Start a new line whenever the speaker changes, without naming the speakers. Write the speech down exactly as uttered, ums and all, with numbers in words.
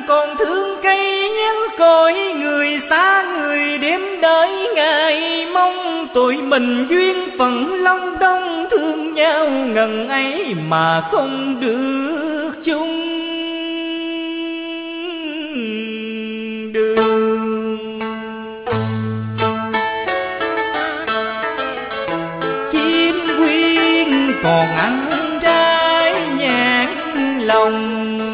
còn thương cây nhớ cõi người xa người đêm đợi ngày mong. Tụi mình duyên phận long đong thương nhau ngần ấy mà không được chung đường. Chim quyên còn ăn trái nhãn lòng,